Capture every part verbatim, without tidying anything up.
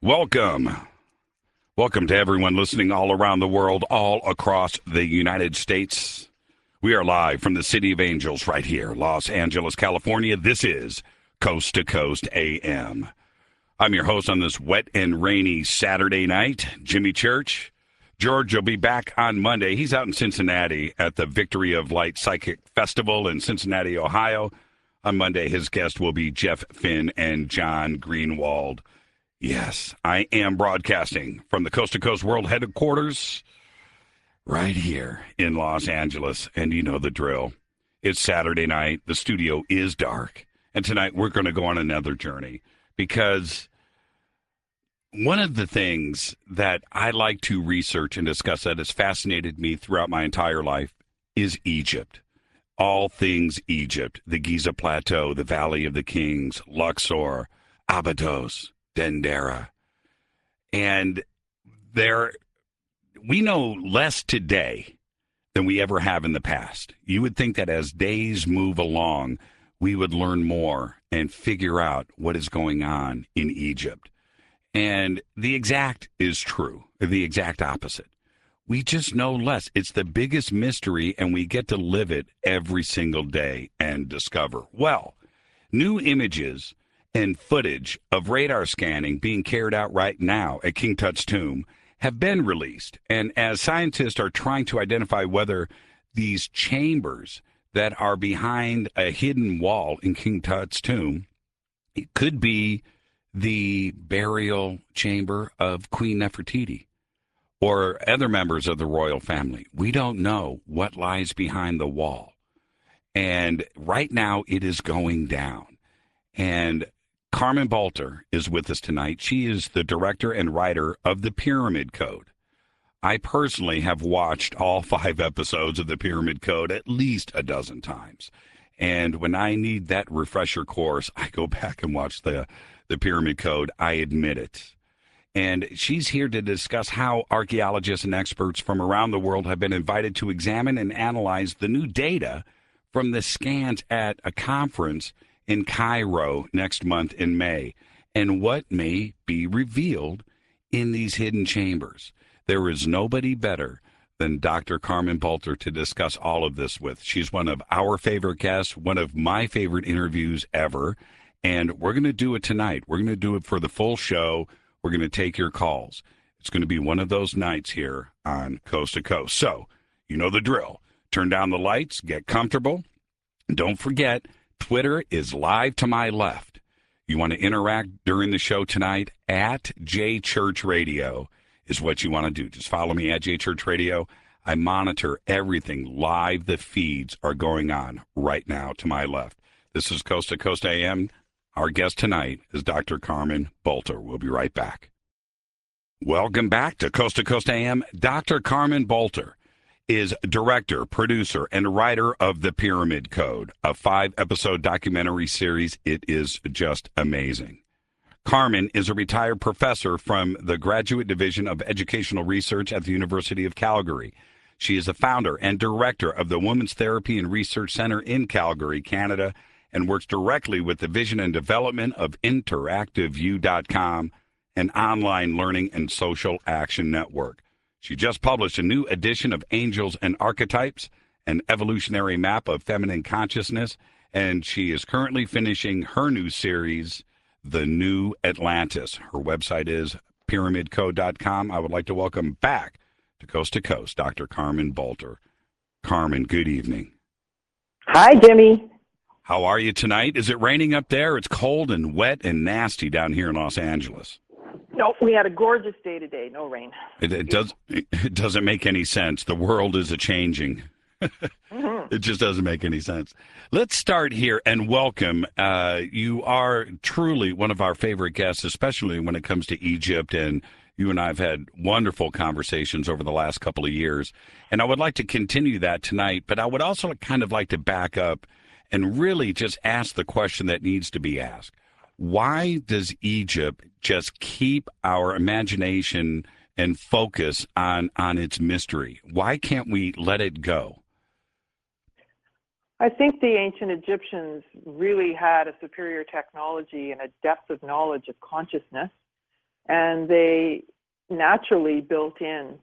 Welcome. Welcome to everyone listening all around the world, all across the United States. We are live from the City of Angels right here, Los Angeles, California. This is Coast to Coast A M. I'm your host on this wet and rainy Saturday night, Jimmy Church. George will be back on Monday. He's out in Cincinnati at the Victory of Light Psychic Festival in Cincinnati, Ohio. On Monday, his guest will be Jeff Finn and John Greenwald. Yes, I am broadcasting from the Coast to Coast World Headquarters right here in Los Angeles. And you know the drill. It's Saturday night. The studio is dark. And tonight we're going to go on another journey because one of the things that I like to research and discuss that has fascinated me throughout my entire life is Egypt. All things Egypt, the Giza Plateau, the Valley of the Kings, Luxor, Abydos, Dendera. And there, we know less today than we ever have in the past. You would think that as days move along, we would learn more and figure out what is going on in Egypt. And the exact is true, the exact opposite. We just know less. It's the biggest mystery, and we get to live it every single day and discover. Well, new images and footage of radar scanning being carried out right now at King Tut's tomb have been released. And as scientists are trying to identify whether these chambers that are behind a hidden wall in King Tut's tomb, it could be the burial chamber of Queen Nefertiti or other members of the royal family. We don't know what lies behind the wall. And right now it is going down. And Carmen Balter is with us tonight. She is the director and writer of The Pyramid Code. I personally have watched all five episodes of The Pyramid Code at least a dozen times. And when I need that refresher course, I go back and watch the, the Pyramid Code. I admit it. And she's here to discuss how archaeologists and experts from around the world have been invited to examine and analyze the new data from the scans at a conference in Cairo next month in May, and what may be revealed in these hidden chambers. There is nobody better than Doctor Carmen Balter to discuss all of this with. She's one of our favorite guests, one of my favorite interviews ever, and we're going to do it tonight. We're going to do it for the full show. We're going to take your calls. It's going to be one of those nights here on Coast to Coast. So, you know the drill. Turn down the lights, get comfortable. Don't forget, Twitter is live to my left. You want to interact during the show tonight? At J Church Radio is what you want to do. Just follow me at J Church Radio. I monitor everything live. The feeds are going on right now to my left. This is Coast to Coast A M. Our guest tonight is Doctor Carmen Balter. We'll be right back. Welcome back to Coast to Coast A M. Doctor Carmen Balter is director, producer, and writer of The Pyramid Code, a five-episode documentary series. It is just amazing. Carmen is a retired professor from the Graduate Division of Educational Research at the University of Calgary. She is the founder and director of the Women's Therapy and Research Center in Calgary, Canada, and works directly with the vision and development of interactive view dot com, an online learning and social action network. She just published a new edition of Angels and Archetypes, an evolutionary map of feminine consciousness, and she is currently finishing her new series, The New Atlantis. Her website is pyramid code dot com. I would like to welcome back to Coast to Coast, Doctor Carmen Balter. Carmen, good evening. Hi, Jimmy. How are you tonight? Is it raining up there? It's cold and wet and nasty down here in Los Angeles. No, we had a gorgeous day today. No rain. It, it does. It doesn't make any sense. The world is a changing. Mm-hmm. It just doesn't make any sense. Let's start here and welcome. Uh, you are truly one of our favorite guests, especially when it comes to Egypt. And you and I have had wonderful conversations over the last couple of years. And I would like to continue that tonight. But I would also kind of like to back up and really just ask the question that needs to be asked. Why does Egypt just keep our imagination and focus on, on its mystery? Why can't we let it go? I think the ancient Egyptians really had a superior technology and a depth of knowledge of consciousness And they naturally built in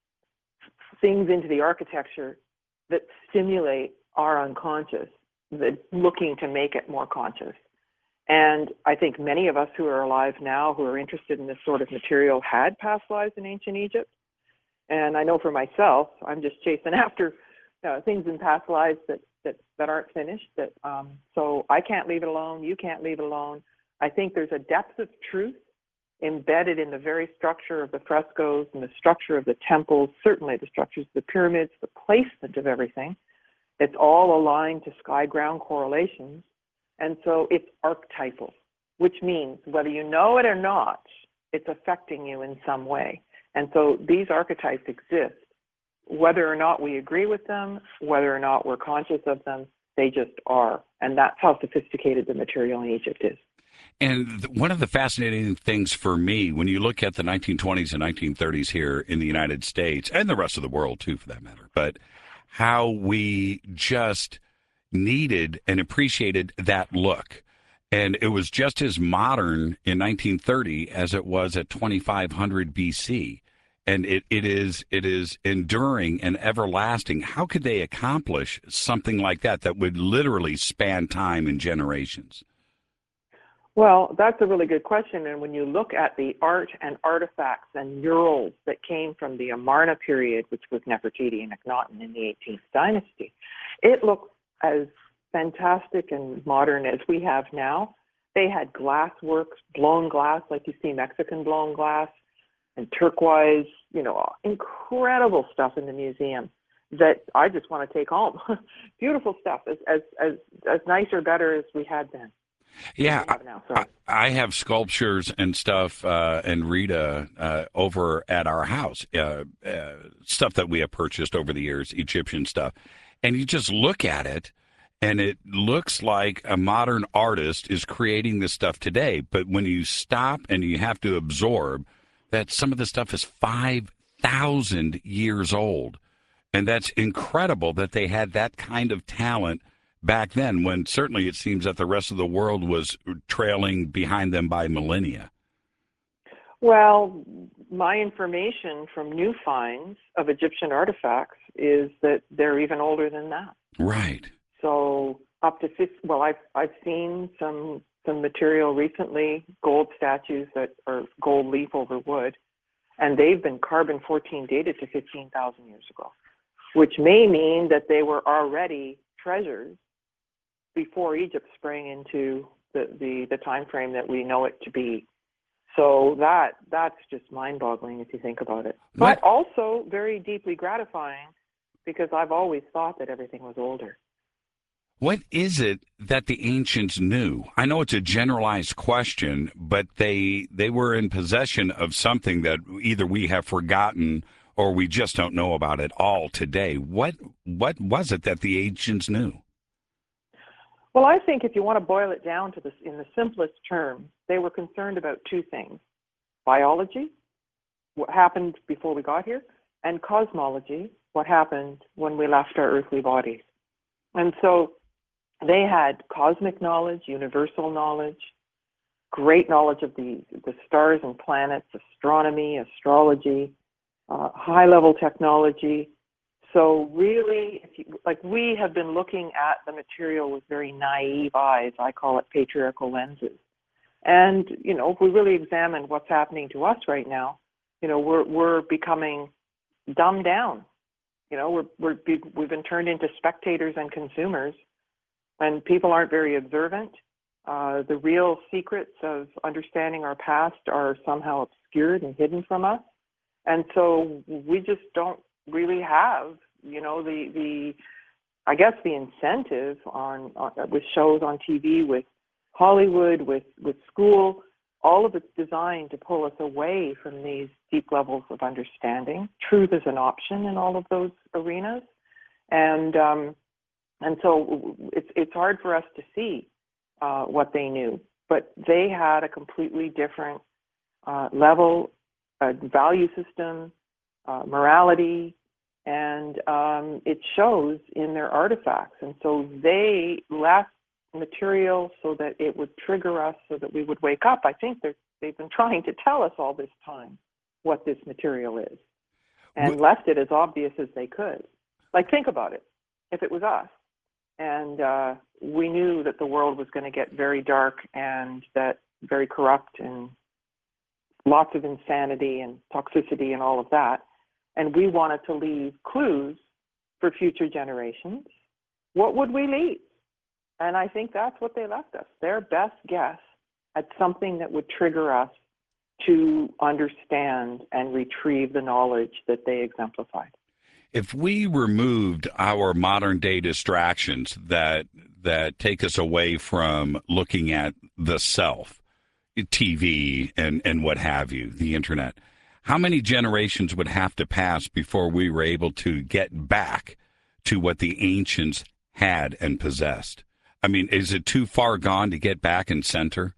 things into the architecture that stimulate our unconscious, that looking to make it more conscious. And I think many of us who are alive now who are interested in this sort of material had past lives in ancient Egypt. And I know for myself, I'm just chasing after uh, things in past lives that, that, that aren't finished. That um, So I can't leave it alone. You can't leave it alone. I think there's a depth of truth embedded in the very structure of the frescoes and the structure of the temples, certainly the structures of the pyramids, the placement of everything. It's all aligned to sky-ground correlations. And so it's archetypal, which means whether you know it or not, it's affecting you in some way. And so these archetypes exist. Whether or not we agree with them, whether or not we're conscious of them, they just are. And that's how sophisticated the material in Egypt is. And th- one of the fascinating things for me, when you look at the nineteen twenties and nineteen thirties here in the United States, and the rest of the world too, for that matter, but how we just needed and appreciated that look. And it was just as modern in nineteen thirty as it was at twenty-five hundred B C. And it, it is it is enduring and everlasting. How could they accomplish something like that that would literally span time and generations? Well, that's a really good question. And when you look at the art and artifacts and murals that came from the Amarna period, which was Nefertiti and Akhenaten in the eighteenth dynasty, it looks as fantastic and modern as we have now. They had glass works, blown glass, like you see Mexican blown glass, and turquoise, you know, incredible stuff in the museum that I just want to take home. Beautiful stuff, as, as, as, as nice or better as we had then. Yeah, have now, I, I have sculptures and stuff uh, and Rita uh, over at our house, uh, uh, stuff that we have purchased over the years, Egyptian stuff. And you just look at it, and it looks like a modern artist is creating this stuff today. But when you stop and you have to absorb that some of the stuff is five thousand years old. And that's incredible that they had that kind of talent back then, when certainly it seems that the rest of the world was trailing behind them by millennia. Well, my information from new finds of Egyptian artifacts is that they're even older than that. Right. So up to fifty, well, I've I've seen some some material recently, gold statues that are gold leaf over wood, and they've been carbon fourteen dated to fifteen thousand years ago, which may mean that they were already treasures before Egypt sprang into the, the, the time frame that we know it to be. So that that's just mind-boggling if you think about it. What? But also very deeply gratifying, because I've always thought that everything was older. What is it that the ancients knew? I know it's a generalized question, but they they were in possession of something that either we have forgotten or we just don't know about at all today. What what was it that the ancients knew? Well, I think if you want to boil it down to this in the simplest terms, they were concerned about two things: biology, what happened before we got here, and cosmology, what happened when we left our earthly bodies. And so they had cosmic knowledge, universal knowledge, great knowledge of the, the stars and planets, astronomy, astrology, uh, high-level technology. So really, if you, like we have been looking at the material with very naive eyes. I call it patriarchal lenses. And, you know, if we really examine what's happening to us right now, you know, we're we're becoming dumbed down. You know, we're, we're, we've been turned into spectators and consumers, and people aren't very observant. Uh, the real secrets of understanding our past are somehow obscured and hidden from us. And so we just don't really have, you know, the, the I guess the incentive on, on with shows on T V, with Hollywood, with, with school, all of it's designed to pull us away from these deep levels of understanding. Truth is an option in all of those arenas. And um, and so it's it's hard for us to see uh, what they knew. But they had a completely different uh, level, uh, value system, uh, morality, and um, it shows in their artifacts. And so they left material so that it would trigger us, so that we would wake up. I think they're they've been trying to tell us all this time what this material is, and left it as obvious as they could. Like, think about it. If it was us, and uh, we knew that the world was going to get very dark and that very corrupt and lots of insanity and toxicity and all of that, and we wanted to leave clues for future generations, what would we leave? And I think that's what they left us, their best guess at something that would trigger us to understand and retrieve the knowledge that they exemplified. If we removed our modern day distractions that that take us away from looking at the self, T V and, and what have you, the internet, how many generations would have to pass before we were able to get back to what the ancients had and possessed? I mean, is it too far gone to get back and center?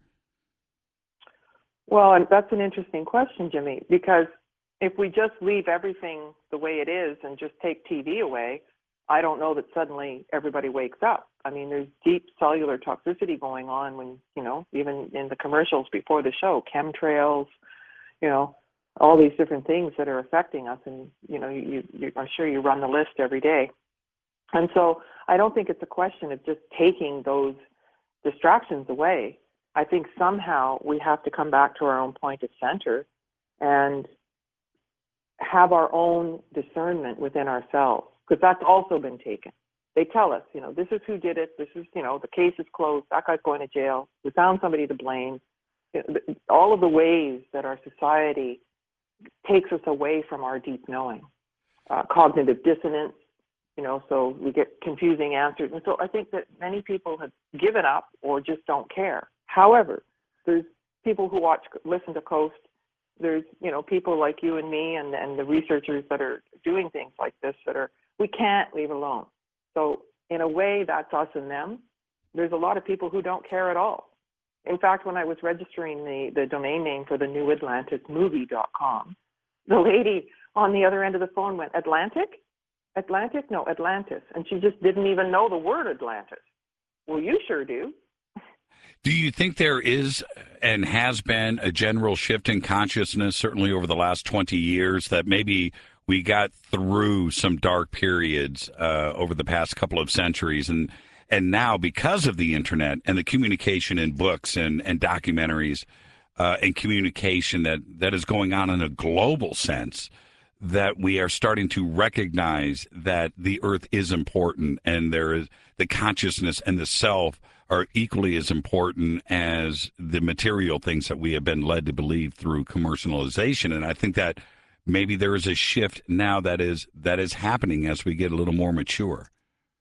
Well, and that's an interesting question, Jimmy, because if we just leave everything the way it is and just take T V away, I don't know that suddenly everybody wakes up. I mean, there's deep cellular toxicity going on when, you know, even in the commercials before the show, chemtrails, you know, all these different things that are affecting us. And, you know, you, you, I'm sure you run the list every day. And so I don't think it's a question of just taking those distractions away. I think somehow we have to come back to our own point of center and have our own discernment within ourselves, because that's also been taken. They tell us, you know, this is who did it. This is, you know, the case is closed. That guy's going to jail. We found somebody to blame. All of the ways that our society takes us away from our deep knowing. Uh, cognitive dissonance, you know, so we get confusing answers. And so I think that many people have given up or just don't care. However, there's people who watch, listen to Coast. There's, you know, people like you and me and, and the researchers that are doing things like this that are, we can't leave alone. So in a way, that's us and them. There's a lot of people who don't care at all. In fact, when I was registering the, the domain name for the new atlantis movie dot com, the lady on the other end of the phone went, Atlantic? Atlantic? No, Atlantis. And she just didn't even know the word Atlantis. Well, you sure do. Do you think there is and has been a general shift in consciousness, certainly over the last twenty years, that maybe we got through some dark periods uh, over the past couple of centuries, and and now because of the internet and the communication in books and, and documentaries uh, and communication that, that is going on in a global sense, that we are starting to recognize that the earth is important and there is the consciousness and the self are equally as important as the material things that we have been led to believe through commercialization. And I think that maybe there is a shift now that is that is happening as we get a little more mature.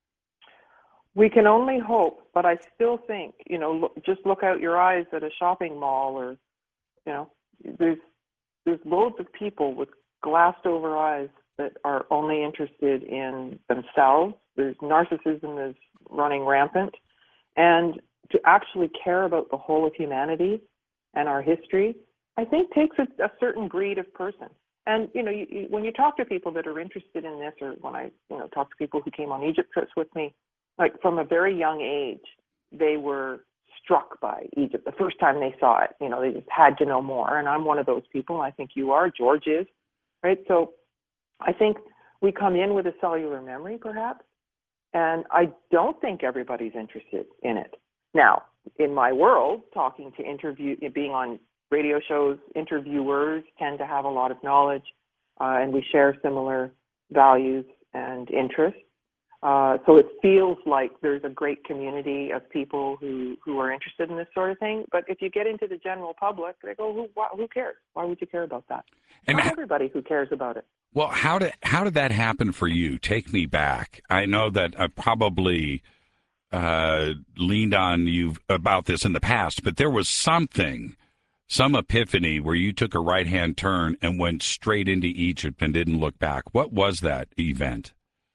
We can only hope, but I still think, you know, look, just look out your eyes at a shopping mall, or, you know, there's there's loads of people with glassed over eyes that are only interested in themselves. There's narcissism is running rampant. And to actually care about the whole of humanity and our history, I think takes a, a certain breed of person. And, you know, you, you, when you talk to people that are interested in this, or when I, you know, talk to people who came on Egypt trips with me, like from a very young age, they were struck by Egypt. The first time they saw it, you know, they just had to know more. And I'm one of those people. I think you are. George is, right? So I think we come in with a cellular memory, perhaps. And I don't think everybody's interested in it. Now, in my world, talking to interview, being on radio shows, interviewers tend to have a lot of knowledge, uh, and we share similar values and interests. Uh, so it feels like there's a great community of people who, who are interested in this sort of thing. But if you get into the general public, they go, who, why, who cares? Why would you care about that? And Not everybody who cares about it. Well, how did how did that happen for you? Take me back. I know that I probably uh, leaned on you about this in the past, but there was something, some epiphany where you took a right-hand turn and went straight into Egypt and didn't look back. What was that event?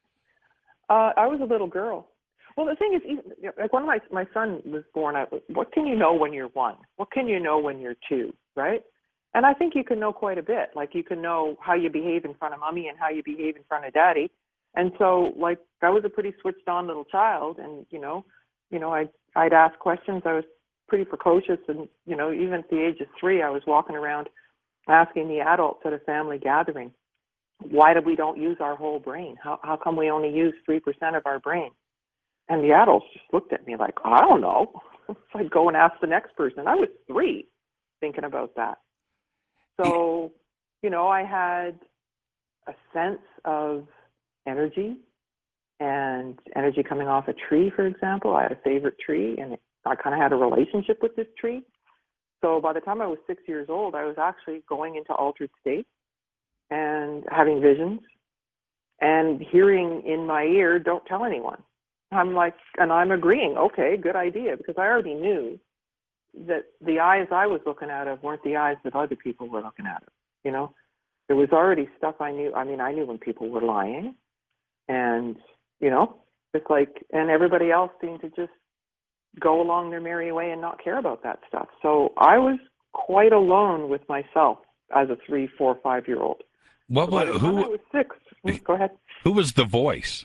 Uh, I was a little girl. Well, the thing is, like when my my son was born, I, what can you know when you're one? What can you know when you're two, right? And I think you can know quite a bit. Like you can know how you behave in front of mommy and how you behave in front of daddy. And so, like, I was a pretty switched on little child, and you know, you know, I I'd ask questions. I was pretty precocious. And, you know, even at the age of three, I was walking around asking the adults at a family gathering, why do we don't use our whole brain? How, how come we only use three percent of our brain? And the adults just looked at me like, I don't know. So I'd go and ask the next person. I was three thinking about that. So, you know, I had a sense of energy and energy coming off a tree, for example. I had a favorite tree, and I kind of had a relationship with this tree. So by the time I was six years old, I was actually going into altered states and having visions and hearing in my ear, don't tell anyone. I'm like, and I'm agreeing, okay, good idea, because I already knew that the eyes I was looking out of weren't the eyes that other people were looking at. You know, there was already stuff I knew. I mean, I knew when people were lying, and, you know, it's like, and everybody else seemed to just go along their merry way and not care about that stuff. So I was quite alone with myself as a three, four, five-year-old. What? So by the time who? I was six. Go ahead. Who was the voice?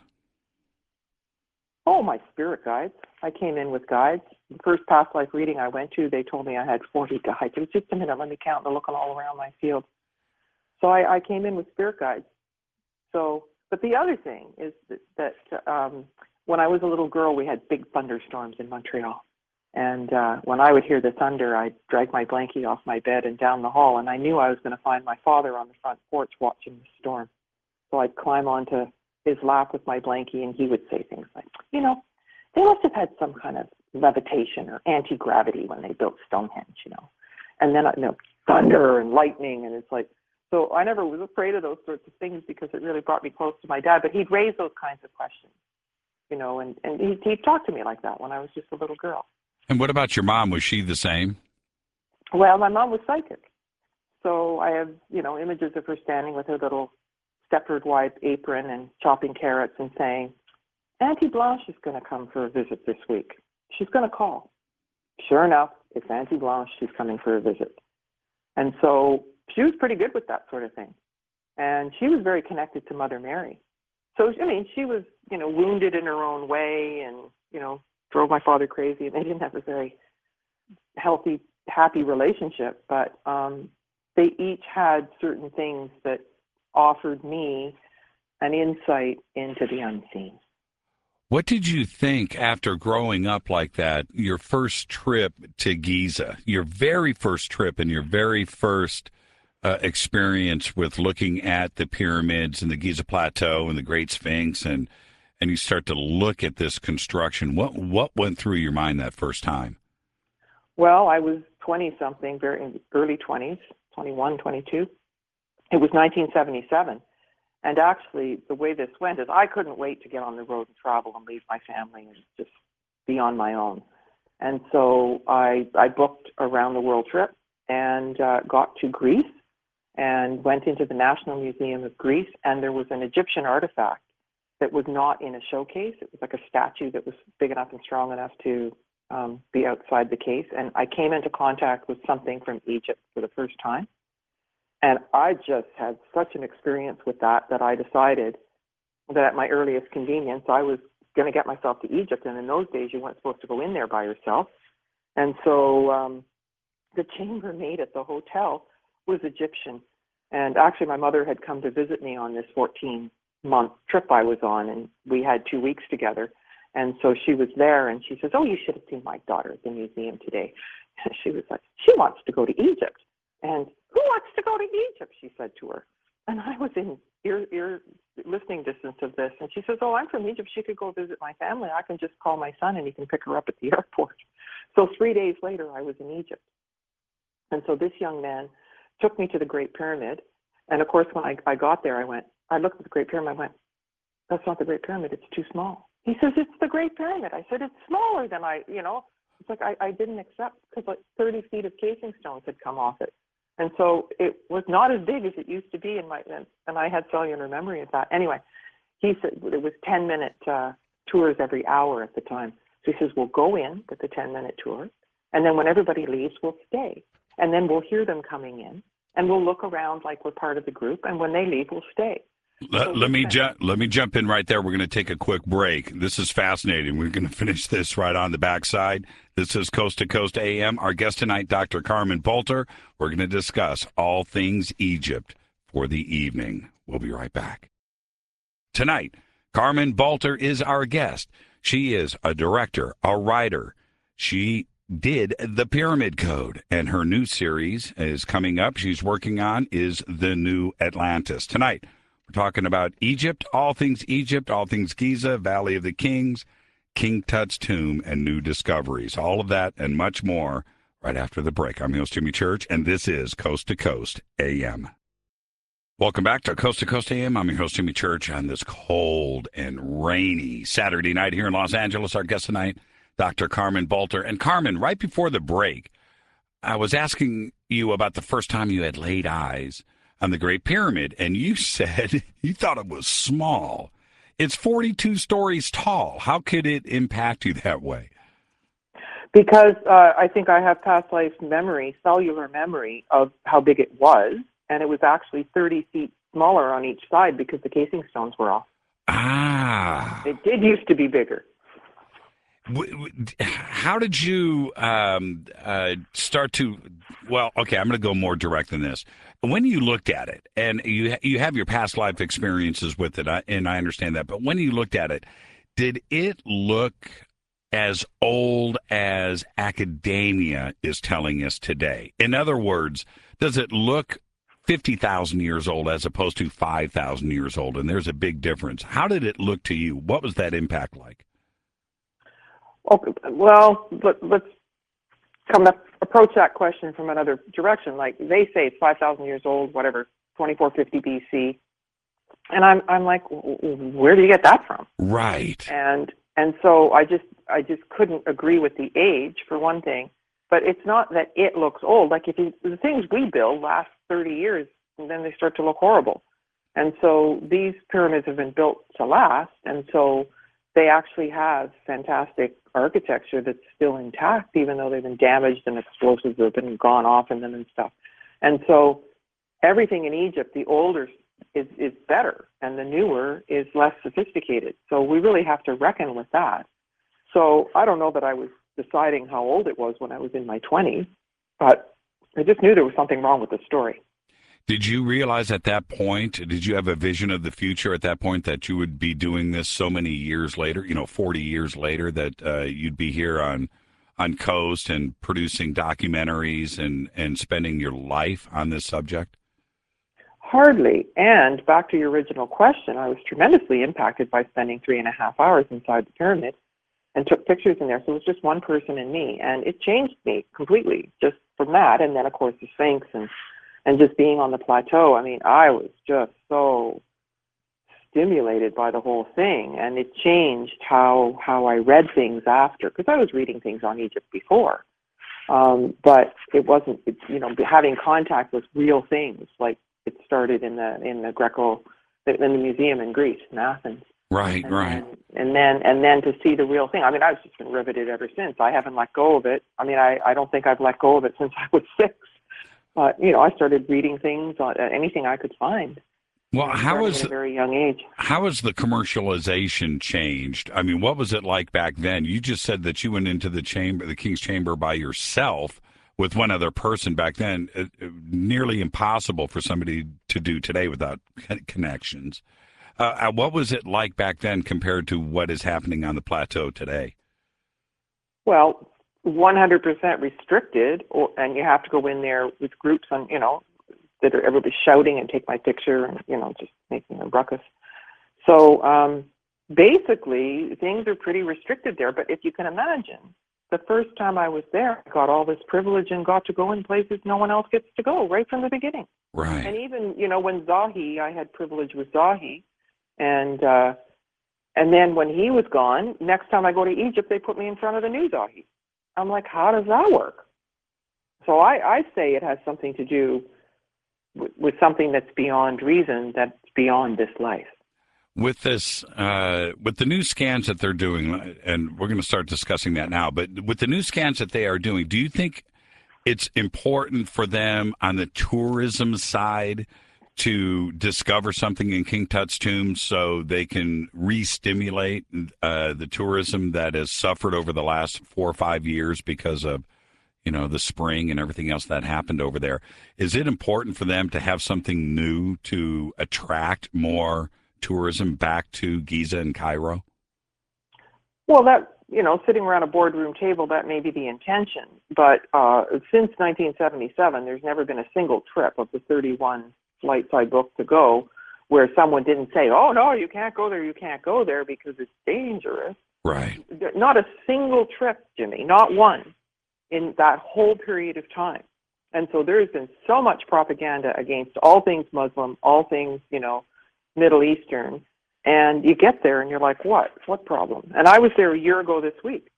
Oh, my spirit guides. I came in with guides. The first past life reading I went to, they told me I had forty guides. It was just a minute, let me count. They're looking all around my field. So I, I came in with spirit guides. So, but the other thing is that, that um, when I was a little girl, we had big thunderstorms in Montreal. And uh, when I would hear the thunder, I'd drag my blankie off my bed and down the hall, and I knew I was going to find my father on the front porch watching the storm. So I'd climb onto his lap with my blankie, and he would say things like, you know, they must have had some kind of levitation or anti-gravity when they built Stonehenge, you know. And then, you know, thunder and lightning, and it's like, so I never was afraid of those sorts of things because it really brought me close to my dad, but he'd raise those kinds of questions, you know, and, and he'd, he'd talk to me like that when I was just a little girl. And what about your mom? Was she the same? Well, my mom was psychic. So I have, you know, images of her standing with her little Stepford wife apron and chopping carrots and saying, Auntie Blanche is going to come for a visit this week. She's going to call. Sure enough, it's Auntie Blanche. She's coming for a visit. And so she was pretty good with that sort of thing. And she was very connected to Mother Mary. So, I mean, she was, you know, wounded in her own way and, you know, drove my father crazy. And they didn't have a very healthy, happy relationship. But um, they each had certain things that offered me an insight into the unseen. What did you think after growing up like that, your first trip to Giza, your very first trip and your very first uh, experience with looking at the pyramids and the Giza Plateau and the Great Sphinx, and and you start to look at this construction? What what went through your mind that first time? Well, I was twenty-something, very early twenties, twenty-one, twenty-two. It was nineteen seventy-seven. And actually, the way this went is I couldn't wait to get on the road and travel and leave my family and just be on my own. And so I, I booked a round-the-world trip and uh, got to Greece and went into the National Museum of Greece, and there was an Egyptian artifact that was not in a showcase. It was like a statue that was big enough and strong enough to um, be outside the case. And I came into contact with something from Egypt for the first time. And I just had such an experience with that that I decided that at my earliest convenience, I was going to get myself to Egypt. And in those days, you weren't supposed to go in there by yourself. And so um, the chambermaid at the hotel was Egyptian. And actually, my mother had come to visit me on this fourteen-month trip I was on, and we had two weeks together. And so she was there, and she says, oh, you should have seen my daughter at the museum today. And she was like, she wants to go to Egypt. And who wants to go to Egypt, she said to her. And I was in ear, ear listening distance of this. And she says, oh, I'm from Egypt. She could go visit my family. I can just call my son and he can pick her up at the airport. So three days later, I was in Egypt. And so this young man took me to the Great Pyramid. And of course, when I, I got there, I went, I looked at the Great Pyramid. I went, that's not the Great Pyramid. It's too small. He says, it's the Great Pyramid. I said, it's smaller than I, you know, it's like I, I didn't accept because like thirty feet of casing stones had come off it. And so it was not as big as it used to be in my, and I had cellular memory of that. Anyway, he said it was ten minute uh, tours every hour at the time. So he says, we'll go in with the ten minute tour. And then when everybody leaves, we'll stay. And then we'll hear them coming in and we'll look around like we're part of the group. And when they leave, we'll stay. Let, So let just me think. ju- let me jump in right there. We're going to take a quick break. This is fascinating. We're going to finish this right on the backside. This is Coast to Coast A M. Our guest tonight, Doctor Carmen Bolter. We're going to discuss all things Egypt for the evening. We'll be right back. Tonight, Carmen Bolter is our guest. She is a director, a writer. She did The Pyramid Code, and her new series is coming up. She's working on is The New Atlantis. Tonight, we're talking about Egypt, all things Egypt, all things Giza, Valley of the Kings, King Tut's tomb, and new discoveries. All of that and much more right after the break. I'm your host, Jimmy Church, and this is Coast to Coast A M. Welcome back to Coast to Coast A M. I'm your host, Jimmy Church, on this cold and rainy Saturday night here in Los Angeles. Our guest tonight, Doctor Carmen Bolter. And Carmen, right before the break, I was asking you about the first time you had laid eyes on the Great Pyramid, and you said you thought it was small. It's forty-two stories tall. How could it impact you that way? Because uh, I think I have past life memory, cellular memory of how big it was, and it was actually thirty feet smaller on each side because the casing stones were off. Ah. It did used to be bigger. How did you um, uh, start to? Well, okay, I'm going to go more direct than this. When you looked at it, and you you have your past life experiences with it, and I understand that. But when you looked at it, did it look as old as academia is telling us today? In other words, does it look fifty thousand years old as opposed to five thousand years old? And there's a big difference. How did it look to you? What was that impact like? Okay, well, let, let's come up, approach that question from another direction. Like they say, it's five thousand years old, whatever, twenty-four fifty B C, and I'm I'm like, where do you get that from? Right. And and so I just I just couldn't agree with the age for one thing, but it's not that it looks old. Like if you, the things we build last thirty years, and then they start to look horrible, and so these pyramids have been built to last, and so they actually have fantastic architecture that's still intact, even though they've been damaged and explosives have been gone off in them and stuff. And so everything in Egypt, the older is, is better, and the newer is less sophisticated. So we really have to reckon with that. So I don't know that I was deciding how old it was when I was in my twenties, but I just knew there was something wrong with the story. Did you realize at that point, did you have a vision of the future at that point that you would be doing this so many years later, you know, forty years later, that uh, you'd be here on on Coast and producing documentaries and, and spending your life on this subject? Hardly. And back to your original question, I was tremendously impacted by spending three and a half hours inside the pyramid and took pictures in there. So it was just one person and me, and it changed me completely just from that. And then, of course, the Sphinx and And just being on the plateau, I mean, I was just so stimulated by the whole thing, and it changed how how I read things after, because I was reading things on Egypt before, um, but it wasn't, it, you know, having contact with real things, like it started in the in the Greco, in the museum in Greece, in Athens. Right, and right. Then, and then and then to see the real thing. I mean, I've just been riveted ever since. I haven't let go of it. I mean, I, I don't think I've let go of it since I was six. But, you know, I started reading things, on anything I could find. Well, how was at a very young age? How has the commercialization changed? I mean, what was it like back then? You just said that you went into the chamber, the King's Chamber, by yourself with one other person back then. It, it, nearly impossible for somebody to do today without connections. Uh, what was it like back then compared to what is happening on the plateau today? Well, one hundred percent restricted, or, and you have to go in there with groups on, you know, that are everybody shouting and take my picture and, you know, just making a ruckus. So um, basically, things are pretty restricted there. But if you can imagine, the first time I was there, I got all this privilege and got to go in places no one else gets to go right from the beginning. Right. And even, you know, when Zahi, I had privilege with Zahi, and uh, and then when he was gone, next time I go to Egypt, they put me in front of the new Zahi. I'm like, how does that work? So I, I say it has something to do with, with something that's beyond reason, that's beyond this life. With this, uh, with the new scans that they're doing, and we're going to start discussing that now, but with the new scans that they are doing, do you think it's important for them on the tourism side to discover something in King Tut's tomb so they can re-stimulate uh, the tourism that has suffered over the last four or five years because of, you know, the spring and everything else that happened over there. Is it important for them to have something new to attract more tourism back to Giza and Cairo? Well, that, you know, sitting around a boardroom table, that may be the intention. But uh, since nineteen seventy-seven, there's never been a single trip of the thirty-one flights I booked to go where someone didn't say, oh, no, you can't go there, you can't go there because it's dangerous. Right. Not a single trip, Jimmy, not one in that whole period of time. And so there's been so much propaganda against all things Muslim, all things, you know, Middle Eastern. And you get there and you're like, what? What problem? And I was there a year ago this week.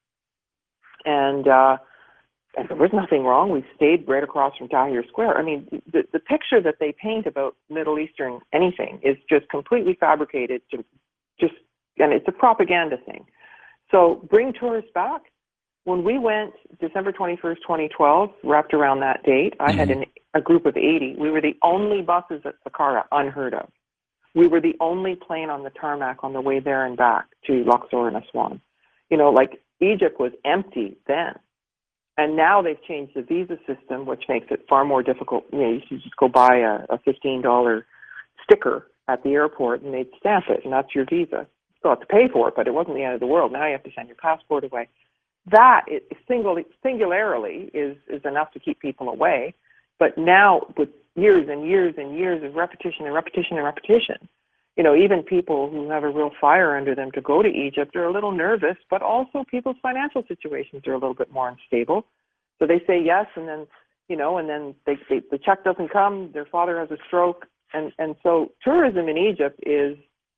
And, uh, and there was nothing wrong. We stayed right across from Tahrir Square. I mean, the, the picture that they paint about Middle Eastern anything is just completely fabricated. To just, and it's a propaganda thing. So bring tourists back. When we went December twenty-first, twenty twelve, wrapped around that date, I mm-hmm. had an, a group of eighty. We were the only buses at Saqqara, unheard of. We were the only plane on the tarmac on the way there and back to Luxor and Aswan. You know, like Egypt was empty then. And now they've changed the visa system, which makes it far more difficult. You know, you should just go buy a, a fifteen dollars sticker at the airport and they'd stamp it, and that's your visa. You still have to pay for it, but it wasn't the end of the world. Now you have to send your passport away. That is single, singularly is, is enough to keep people away. But now with years and years and years of repetition and repetition and repetition, you know, even people who have a real fire under them to go to Egypt are a little nervous, but also people's financial situations are a little bit more unstable. So they say yes, and then, you know, and then they, they, the check doesn't come, their father has a stroke. And, and so tourism in Egypt is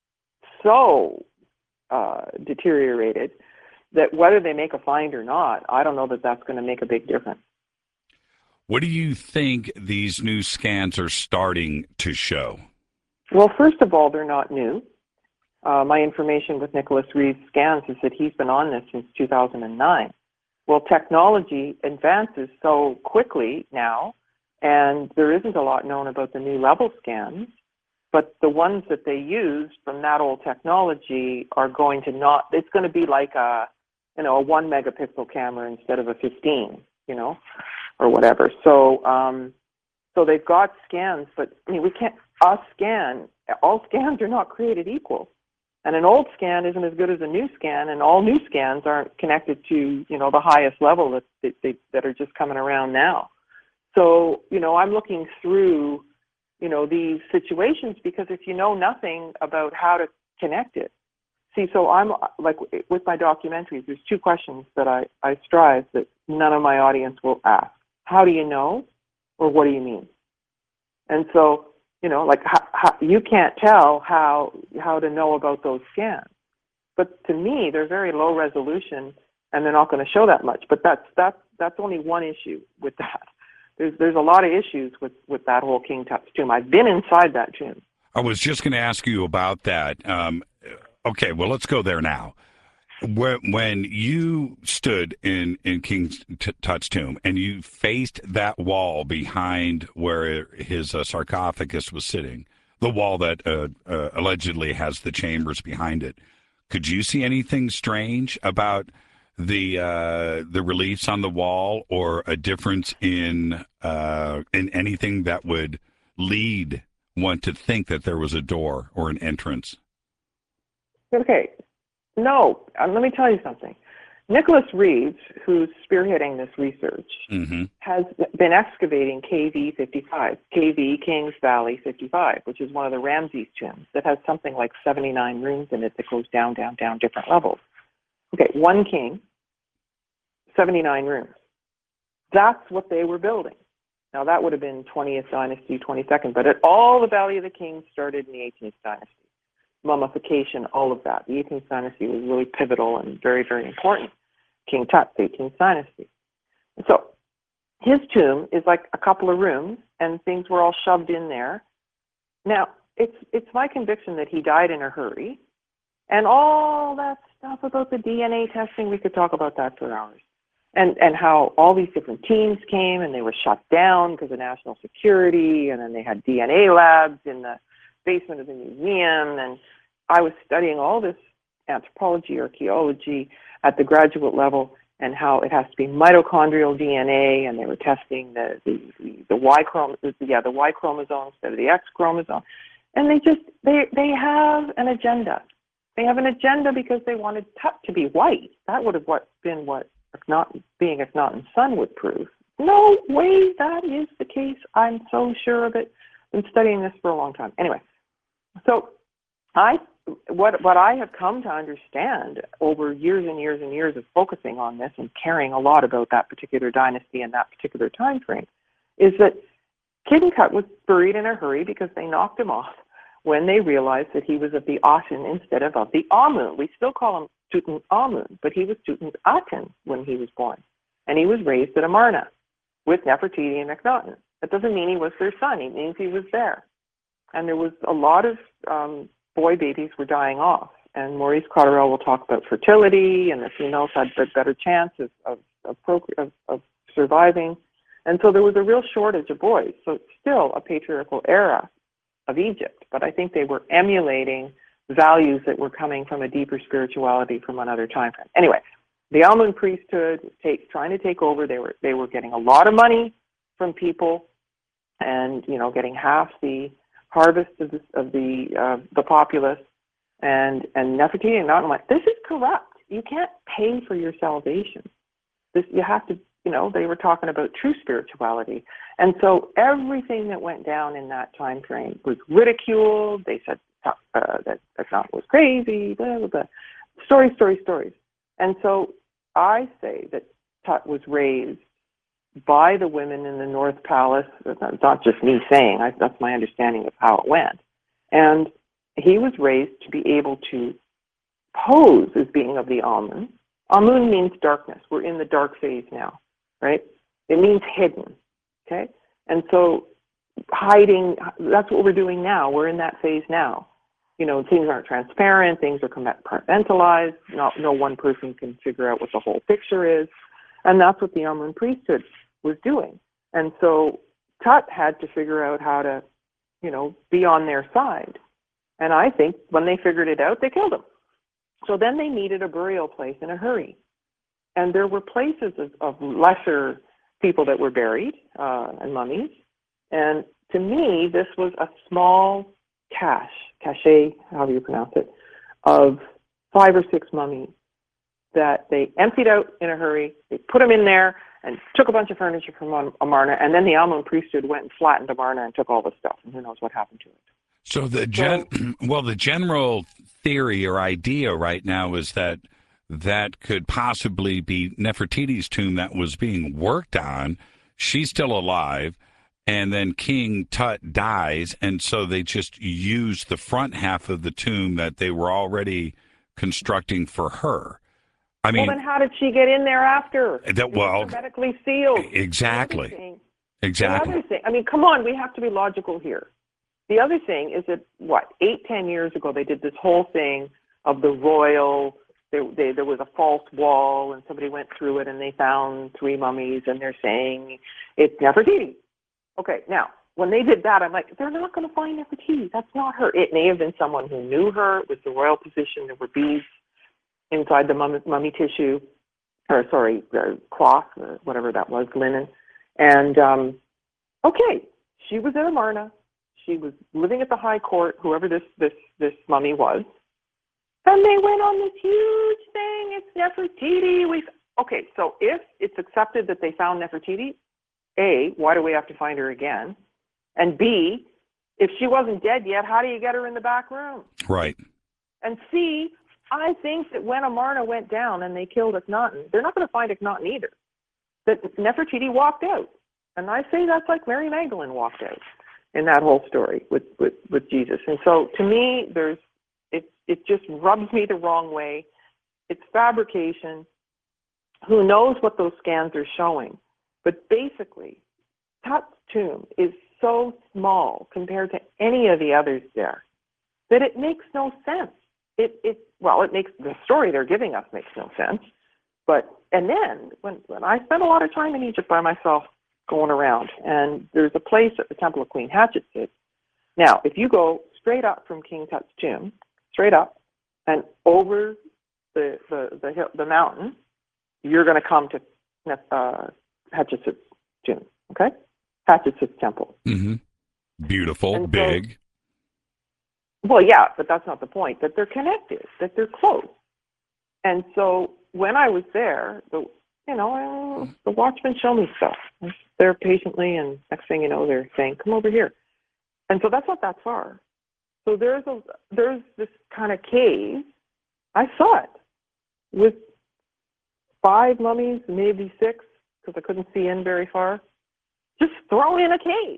so uh, deteriorated that whether they make a find or not, I don't know that that's going to make a big difference. What do you think these new scans are starting to show? Well, first of all, they're not new. Uh, my information with Nicholas Reeves Scans is that he's been on this since two thousand nine. Well, technology advances so quickly now, and there isn't a lot known about the new level scans, but the ones that they use from that old technology are going to not, it's going to be like a, you know, a one megapixel camera instead of a fifteen, you know, or whatever. So, um, so they've got scans, but I mean, we can't, a scan, all scans are not created equal. And an old scan isn't as good as a new scan, and all new scans aren't connected to, you know, the highest level that, that, they, that are just coming around now. So, you know, I'm looking through, you know, these situations because if you know nothing about how to connect it, see, so I'm, like, with my documentaries, there's two questions that I, I strive that none of my audience will ask. How do you know, or what do you mean? And so, you know, like, how, how, you can't tell how how to know about those scans. But to me, they're very low resolution, and they're not going to show that much. But that's that's that's only one issue with that. There's there's a lot of issues with, with that whole King Tut's tomb. I've been inside that tomb. I was just going to ask you about that. Um, okay, well, let's go there now. When you stood in, in King Tut's tomb and you faced that wall behind where his uh, sarcophagus was sitting, the wall that uh, uh, allegedly has the chambers behind it, could you see anything strange about the uh, the reliefs on the wall, or a difference in uh, in anything that would lead one to think that there was a door or an entrance? Okay. No, um, let me tell you something. Nicholas Reeves, who's spearheading this research, mm-hmm. has been excavating K V fifty-five, K V Kings Valley fifty-five, which is one of the Ramses tombs that has something like seventy-nine rooms in it that goes down, down, down different levels. Okay, one king, seventy-nine rooms. That's what they were building. Now, that would have been twentieth dynasty, twenty-second, but it, all the Valley of the Kings started in the eighteenth dynasty. Mummification, all of that. The eighteenth dynasty was really pivotal and very, very important. King Tut's eighteenth dynasty. So his tomb is like a couple of rooms, and things were all shoved in there. Now, it's it's my conviction that he died in a hurry, and all that stuff about the D N A testing, we could talk about that for hours. and and how all these different teams came and they were shut down because of national security, and then they had D N A labs in the basement of the museum. And I was studying all this anthropology, archaeology at the graduate level, and how it has to be mitochondrial D N A, and they were testing the the, the, the Y chromosome, yeah, the Y chromosome instead of the X chromosome. And they just they they have an agenda. They have an agenda because they wanted Tut to be white. That would have what been what Akhenaten, being Akhenaten's son would prove. No way that is the case. I'm so sure of it. I've been studying this for a long time. Anyway, so I what what I have come to understand over years and years and years of focusing on this and caring a lot about that particular dynasty and that particular time frame is that King Tut was buried in a hurry because they knocked him off when they realized that he was of the Aten instead of of the Amun. We still call him Tutankhamun, but he was Tutankhaten when he was born. And he was raised at Amarna with Nefertiti and Akhenaten. That doesn't mean he was their son. It means he was there. And there was a lot of um, boy babies were dying off. And Maurice Cotterell will talk about fertility, and the females had a better chance of, of, of, procre- of, of surviving. And so there was a real shortage of boys. So it's still a patriarchal era of Egypt. But I think they were emulating values that were coming from a deeper spirituality from another time frame. Anyway, the Amun priesthood was take, trying to take over. They were they were getting a lot of money from people, and you know, getting half the harvest of the of the uh, the populace. And and Nefertiti and Akhenaten like, this is corrupt. You can't pay for your salvation. This you have to. You know, they were talking about true spirituality. And so everything that went down in that time frame was ridiculed. They said uh, that Akhenaten was crazy, blah, blah, blah. Stories, stories, stories. And so I say that Tut was raised by the women in the North Palace. It's not just me saying, I, that's my understanding of how it went. And he was raised to be able to pose as being of the Amun. Amun means darkness. We're in the dark phase now, right? It means hidden, okay? And so hiding, that's what we're doing now. We're in that phase now. You know, things aren't transparent, things are compartmentalized, not, no one person can figure out what the whole picture is. And that's what the Amun priesthood was doing. And so Tut had to figure out how to, you know, be on their side. And I think when they figured it out, they killed him. So then they needed a burial place in a hurry. And there were places of, of lesser people that were buried, uh, and mummies. And to me, this was a small cache, cache, however you pronounce it, of five or six mummies that they emptied out in a hurry. They put them in there and took a bunch of furniture from Amarna. And then the Amun priesthood went and flattened Amarna and took all the stuff. And who knows what happened to it. So the gen- so, well, the general theory or idea right now is that that could possibly be Nefertiti's tomb that was being worked on. She's still alive, and then King Tut dies, and so they just use the front half of the tomb that they were already constructing for her. I mean, well, then how did she get in there after? That well, hermetically sealed. Exactly. The thing, exactly. The other thing, I mean, come on, we have to be logical here. The other thing is that, what, eight, ten years ago, they did this whole thing of the royal, they, they, there was a false wall, and somebody went through it, and they found three mummies, and they're saying it's Nefertiti. Okay, now, when they did that, I'm like, they're not going to find Nefertiti. That's not her. It may have been someone who knew her. It was the royal position. There were beads inside the mummy, mummy tissue, or sorry, uh, cloth, or whatever that was, linen. And, um, okay, she was at Amarna. She was living at the high court, whoever this, this, this mummy was. And they went on this huge thing. It's Nefertiti. We Okay, so if it's accepted that they found Nefertiti, A, why do we have to find her again? And B, if she wasn't dead yet, how do you get her in the back room? Right. And C, I think that when Amarna went down and they killed Akhenaten, they're not going to find Akhenaten either. That Nefertiti walked out. And I say that's like Mary Magdalene walked out in that whole story with, with, with Jesus. And so to me, there's it it just rubs me the wrong way. It's fabrication. Who knows what those scans are showing? But basically, Tut's tomb is so small compared to any of the others there that it makes no sense. It it well, it makes the story they're giving us makes no sense. But and then when, when I spent a lot of time in Egypt by myself going around, and there's a place at the Temple of Queen Hatshepsut. Now, if you go straight up from King Tut's tomb, straight up, and over the the the, hill, the mountain, you're going to come to uh, Hatshepsut's tomb. Okay, Hatshepsut's temple. Mm-hmm. Beautiful, and big. So, well, yeah, but that's not the point. That they're connected. That they're close. And so when I was there, the you know uh, the watchmen show me stuff. I sit there patiently, and next thing you know, they're saying, "Come over here." And so that's not that far. So there's a there's this kind of cave. I saw it with five mummies, maybe six, because I couldn't see in very far, just thrown in a cave.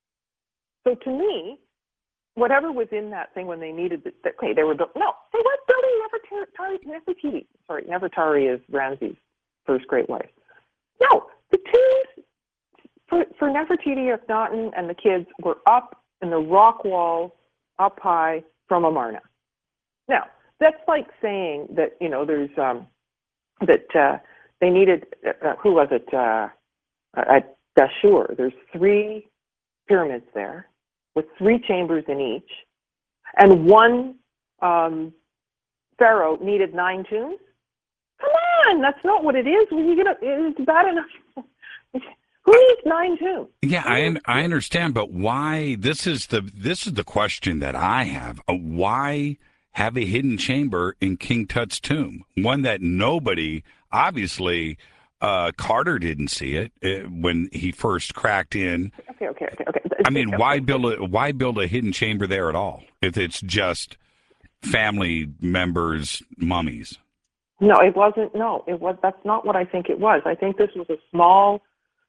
So to me, whatever was in that thing when they needed the, okay, they were built. No, they weren't building Nefertari. Nefertiti. Sorry, Nefertari is Ramses' first great wife. No, the tombs for, for Nefertiti, Akhenaten, and the kids were up in the rock walls, up high from Amarna. Now, that's like saying that, you know, there's, um, that uh, they needed, uh, who was it, uh, at Dashur, there's three pyramids there with three chambers in each, and one um, pharaoh needed nine tombs? Come on, that's not what it is. You're gonna, it's bad enough. Who needs nine tombs? Yeah, I I understand, but why? This is the this is the question that I have. Uh, why have a hidden chamber in King Tut's tomb? One that nobody, obviously, uh, Carter didn't see it uh, when he first cracked in. Okay, okay, okay, okay. I mean, why build a why build a hidden chamber there at all if it's just family members' mummies? No, it wasn't. No, it was. That's not what I think it was. I think this was a small,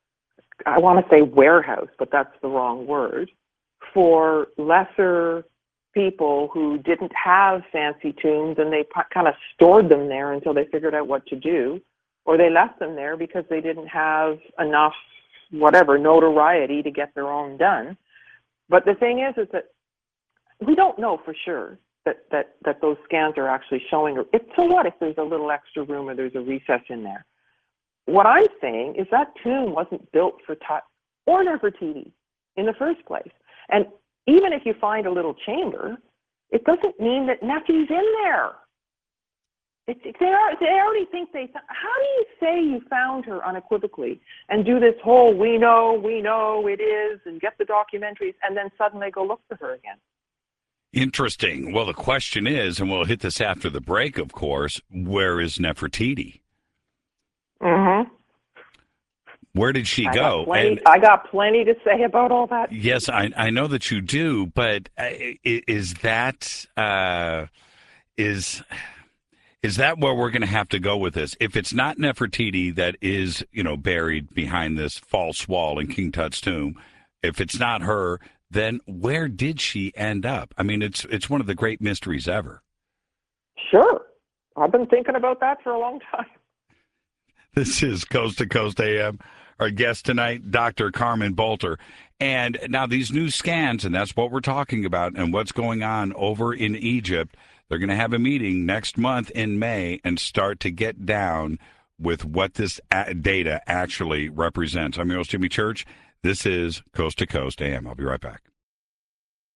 I want to say warehouse, but that's the wrong word, for lesser people who didn't have fancy tombs, and they kind of stored them there until they figured out what to do, or they left them there because they didn't have enough, whatever, notoriety to get their own done. But the thing is, is that we don't know for sure that, that, that those scans are actually showing. If, so what if there's a little extra room or there's a recess in there? What I'm saying is that tomb wasn't built for Tut or Nefertiti in the first place. And even if you find a little chamber, it doesn't mean that Nefi's in there. It, it, they, are, they already think they... How do you say you found her unequivocally and do this whole we know, we know it is, and get the documentaries, and then suddenly go look for her again? Interesting. Well, the question is, and we'll hit this after the break, of course, where is Nefertiti? Mm-hmm. Where did she I go? Got plenty, and, I got plenty to say about all that. Yes, I, I know that you do, but uh, is that uh, is is that where we're going to have to go with this? If it's not Nefertiti that is, you know, buried behind this false wall in King Tut's tomb, if it's not her, then where did she end up? I mean, it's it's one of the great mysteries ever. Sure. I've been thinking about that for a long time. This is Coast to Coast A M. Our guest tonight, Doctor Carmen Bolter. And now these new scans, and that's what we're talking about, and what's going on over in Egypt, they're going to have a meeting next month in May and start to get down with what this data actually represents. I'm your host, Jimmy Church. This is Coast to Coast A M. I'll be right back.